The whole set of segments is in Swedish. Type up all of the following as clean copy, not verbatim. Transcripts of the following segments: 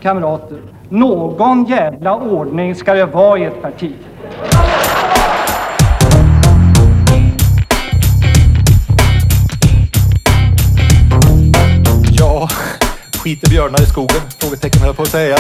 Kamrater, någon jävla ordning ska det vara i ett parti. Ja, skiter björnar i skogen? Frågetecken höll jag på att säga.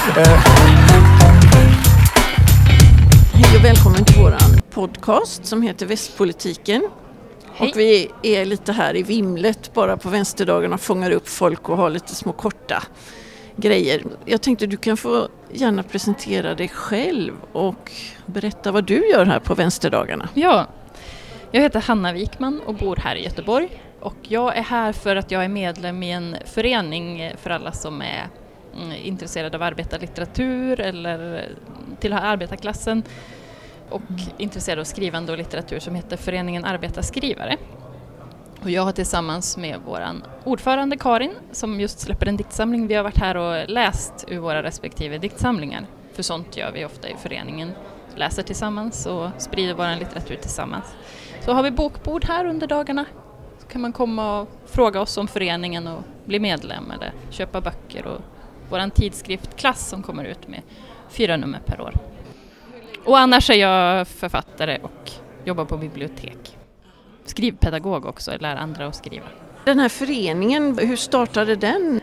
Hej och välkommen till våran podcast som heter Västpolitiken. Hej. Och vi är lite här i vimlet bara på vänsterdagarna och fångar upp folk och har lite små korta grejer. Jag tänkte du kan få gärna presentera dig själv och berätta vad du gör här på vänsterdagarna. Ja, jag heter Hanna Wikman och bor här i Göteborg. Och jag är här för att jag är medlem i en förening för alla som är intresserade av arbetarlitteratur eller tillhör arbetarklassen och intresserade av skrivande och litteratur som heter Föreningen Arbetarskrivare. Och jag har tillsammans med våran ordförande Karin som just släpper en diktsamling. Vi har varit här och läst ur våra respektive diktsamlingar. För sånt gör vi ofta i föreningen. Läser tillsammans och sprider vår litteratur tillsammans. Så har vi bokbord här under dagarna. Så kan man komma och fråga oss om föreningen och bli medlem eller köpa böcker. Och våran tidskrift Klass som kommer ut med 4 nummer per år. Och annars är jag författare och jobbar på bibliotek. Skrivpedagog också, lär andra att skriva. Den här föreningen, hur startade den?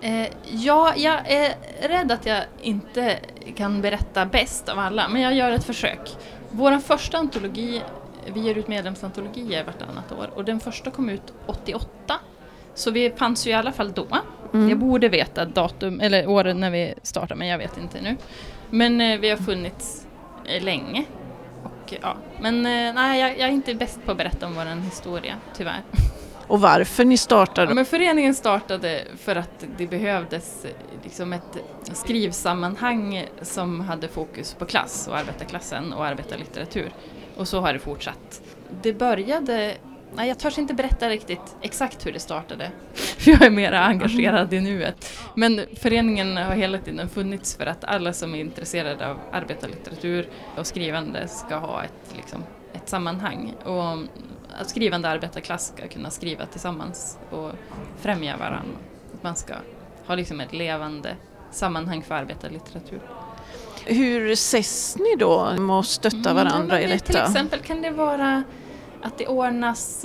Ja, jag är rädd att jag inte kan berätta bäst av alla, men jag gör ett försök. Vår första antologi, vi ger ut medlemsantologier vartannat år och den första kom ut 88. Så vi fanns ju i alla fall då. Jag borde veta datum eller året när vi startade, men jag vet inte nu. Men vi har funnits länge. Och, ja. Men nej, jag är inte bäst på att berätta om vår historia, tyvärr. Och varför ni startade? Ja, men föreningen startade för att det behövdes liksom ett skrivsammanhang som hade fokus på klass och arbetarklassen och arbetarlitteratur. Och så har det fortsatt. Det började... Nej, jag törs inte berätta riktigt exakt hur det startade. För jag är mer engagerad i nuet. Men föreningen har hela tiden funnits för att alla som är intresserade av arbetarlitteratur och skrivande ska ha ett sammanhang. Och att skrivande arbetarklass ska kunna skriva tillsammans och främja varandra. Att man ska ha liksom ett levande sammanhang för arbetarlitteratur. Hur ses ni då med att stötta varandra i detta? Till exempel kan det vara att det ordnas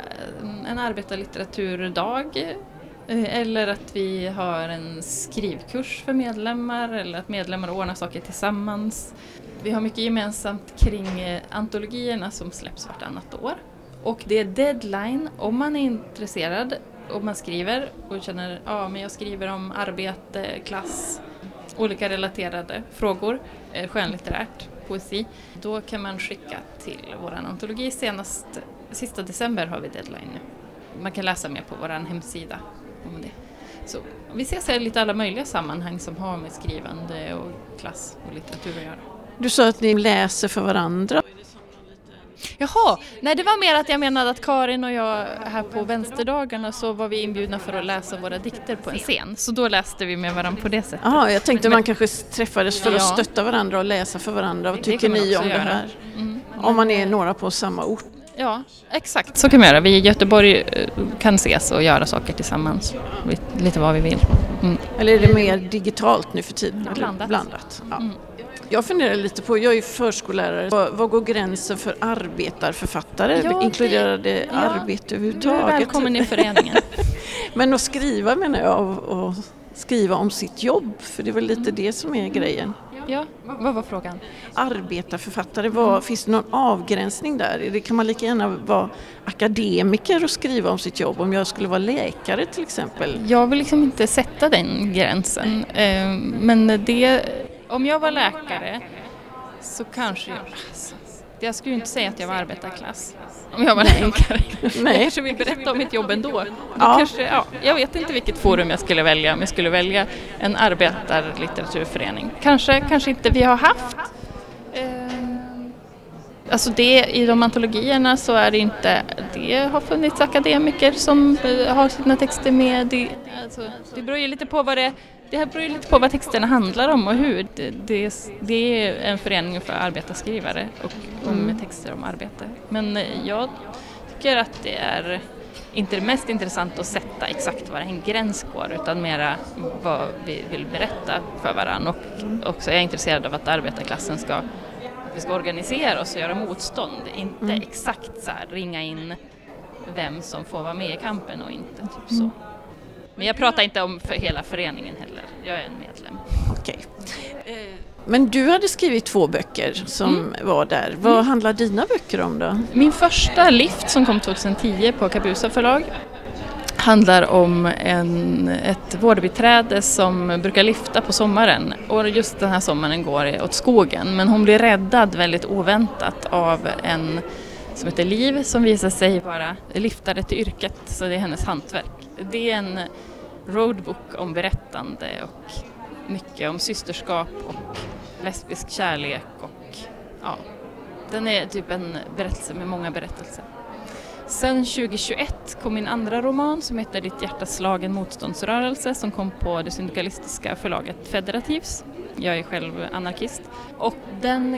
en arbetarlitteraturdag eller att vi har en skrivkurs för medlemmar eller att medlemmar ordnar saker tillsammans. Vi har mycket gemensamt kring antologierna som släpps vartannat år. Och det är deadline om man är intresserad, om man skriver och känner men jag skriver om arbete, klass, olika relaterade frågor, skönlitterärt, poesi. Då kan man skicka till vår antologi. Sista december har vi deadline nu. Man kan läsa mer på vår hemsida om det. Så vi ses i lite alla möjliga sammanhang som har med skrivande och klass och litteratur att göra. Du sa att ni läser för varandra. Jaha, nej det var mer att jag menade att Karin och jag här på vänsterdagarna så var vi inbjudna för att läsa våra dikter på en scen. Så då läste vi med varandra på det sättet. Ja, jag tänkte man kanske träffades för att stötta varandra och läsa för varandra. Vad tycker ni om det här? Om man är några på samma ort. Ja, exakt. Så kan vi göra. Vi i Göteborg kan ses och göra saker tillsammans. Lite vad vi vill. Eller är det mer digitalt nu för tiden? Blandat. Ja. Jag funderar lite på, jag är förskollärare, vad går gränsen för arbetarförfattare? Inkluderar det arbete överhuvudtaget? Du är välkommen i föreningen. Men att skriva menar jag, och skriva om sitt jobb, för det är väl lite det som är grejen. Ja, vad var frågan? Arbetarförfattare, finns det någon avgränsning där? Det kan man lika gärna vara akademiker och skriva om sitt jobb, om jag skulle vara läkare till exempel. Jag vill liksom inte sätta den gränsen, men om jag var läkare så kanske jag skulle inte säga att jag var arbetarklass om jag var läkare. Nej. Jag kanske vill berätta om mitt jobb ändå. Jag vet inte vilket forum jag skulle välja. Om jag skulle välja en arbetarlitteraturförening. Kanske inte vi har haft. Alltså i de antologierna så är det inte. Det har funnits akademiker som har sina texter med. Det beror ju lite på vad texterna handlar om och hur. Det är en förening för arbetarskrivare och med texter om arbete. Men jag tycker att det är inte det mest intressant att sätta exakt var en gräns går, utan mera vad vi vill berätta för varandra. Och också är jag intresserad av att arbetarklassen vi ska organisera oss och göra motstånd. Inte exakt så här, ringa in vem som får vara med i kampen och inte. Typ så. Men jag pratar inte om för hela föreningen heller. Jag är en medlem. Okej. Men du hade skrivit 2 böcker som var där. Vad handlar dina böcker om då? Min första Lift som kom 2010 på Kabusa förlag handlar om ett vårdbiträde som brukar lyfta på sommaren. Och just den här sommaren går åt skogen. Men hon blir räddad väldigt oväntat av en som heter Liv som visar sig vara liftare till yrket. Så det är hennes hantverk. Det är en roadbook om berättande och mycket om systerskap och lesbisk kärlek. Och ja, den är typ en berättelse med många berättelser. Sen 2021 kom min andra roman som heter Ditt hjärtas slag, en motståndsrörelse som kom på det syndikalistiska förlaget Federativs. Jag är själv anarkist. Och den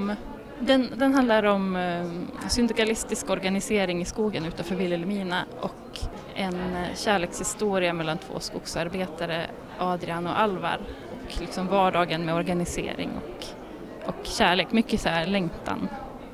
handlar om syndikalistisk organisering i skogen utanför Vilhelmina och en kärlekshistoria mellan 2 skogsarbetare, Adrian och Alvar. Och liksom vardagen med organisering och kärlek. Mycket så här längtan.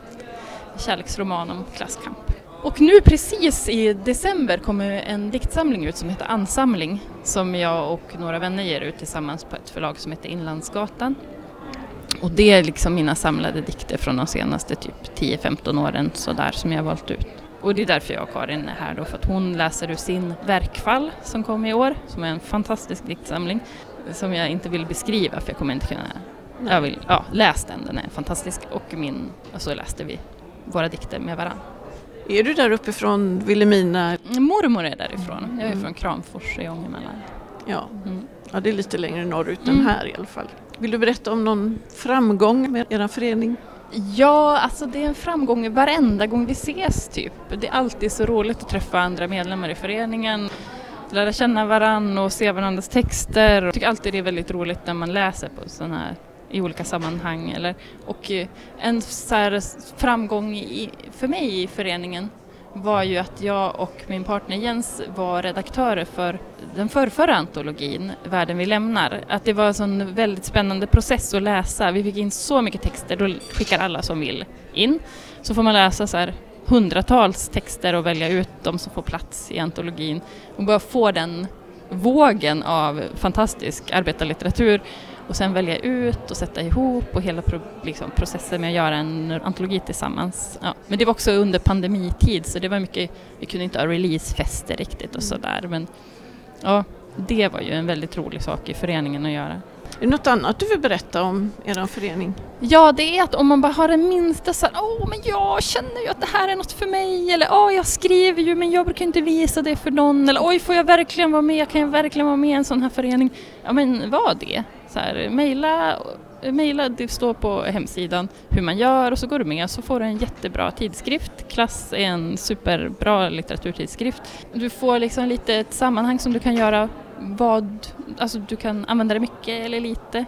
Kärleksroman om klasskamp. Och nu precis i december kommer en diktsamling ut som heter Ansamling som jag och några vänner ger ut tillsammans på ett förlag som heter Inlandsgatan. Och det är liksom mina samlade dikter från de senaste typ 10-15 åren så där som jag har valt ut. Och det är därför jag och Karin är här då, för att hon läser ur sin Verkfall som kom i år, som är en fantastisk diktsamling som jag inte vill beskriva för jag kommer inte kunna. Jag vill, läs den är fantastisk och så läste vi våra dikter med varann. Är du där uppe från Vilhelmina? Mormor är därifrån. Jag är från Kramfors i Ångermanland. Ja. Ja, det är lite längre norrut än här i alla fall. Vill du berätta om någon framgång med er förening? Ja, alltså det är en framgång varenda gång vi ses typ. Det är alltid så roligt att träffa andra medlemmar i föreningen. Lära känna varann och se varandras texter. Jag tycker alltid det är väldigt roligt när man läser på sådana här i olika sammanhang. Och en så här framgång för mig i föreningen var ju att jag och min partner Jens var redaktörer för den förrförra antologin Världen vi lämnar. Att det var en sån väldigt spännande process att läsa. Vi fick in så mycket texter, då skickar alla som vill in. Så får man läsa så här hundratals texter och välja ut de som får plats i antologin. Och bara få den vågen av fantastisk arbetarlitteratur och sen välja ut och sätta ihop och hela processen med att göra en antologi tillsammans. Ja. Men det var också under pandemitid så det var mycket, vi kunde inte ha releasefester riktigt och sådär. Men ja, det var ju en väldigt rolig sak i föreningen att göra. Är det något annat du vill berätta om er förening? Ja, det är att om man bara har en minsta så här, men jag känner ju att det här är något för mig. Eller jag skriver ju men jag brukar inte visa det för någon. Eller får jag verkligen vara med? Kan jag verkligen vara med i en sån här förening? Ja, men vad det? Så här, mejla, det står på hemsidan hur man gör och så går du med så får du en jättebra tidskrift. Klass är en superbra litteraturtidskrift. Du får liksom lite ett sammanhang som du kan göra alltså du kan använda det mycket eller lite.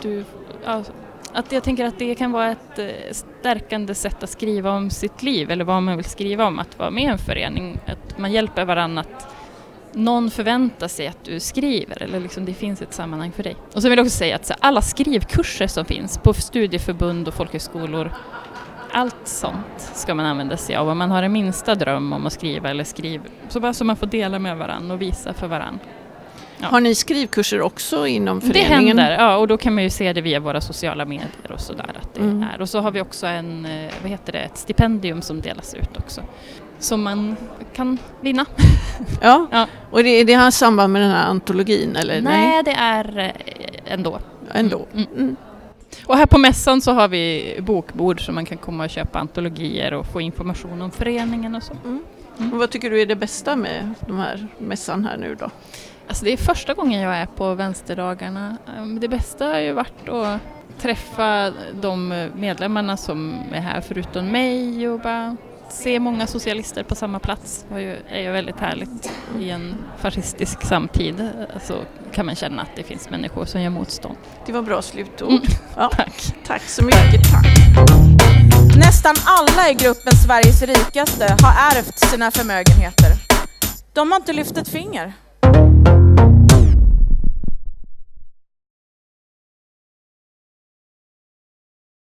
Att jag tänker att det kan vara ett stärkande sätt att skriva om sitt liv eller vad man vill skriva om, att vara med i en förening. Att man hjälper varandra, att någon förväntar sig att du skriver eller liksom det finns ett sammanhang för dig. Och så vill jag också säga att alla skrivkurser som finns på studieförbund och folkhögskolor, allt sånt ska man använda sig av. Om man har en minsta dröm om att skriva eller skriva så bara så man får dela med varandra och visa för varandra. Ja. Har ni skrivkurser också inom föreningen? Det händer, och då kan man ju se det via våra sociala medier och sådär att det är. Och så har vi också ett stipendium som delas ut också. Som man kan vinna. Ja. Och det har samband med den här antologin eller? Nej, det är ändå. Mm. Och här på mässan så har vi bokbord så man kan komma och köpa antologier och få information om föreningen och så. Och vad tycker du är det bästa med de här mässan här nu då? Alltså det är första gången jag är på vänsterdagarna. Det bästa har ju varit att träffa de medlemmarna som är här förutom mig och bara se många socialister på samma plats. Det är ju väldigt härligt. I en fascistisk samtid så kan man känna att det finns människor som gör motstånd. Det var bra slutord. Ja. Tack så mycket. Tack. Nästan alla i gruppen Sveriges rikaste har ärvt sina förmögenheter. De har inte lyft ett finger.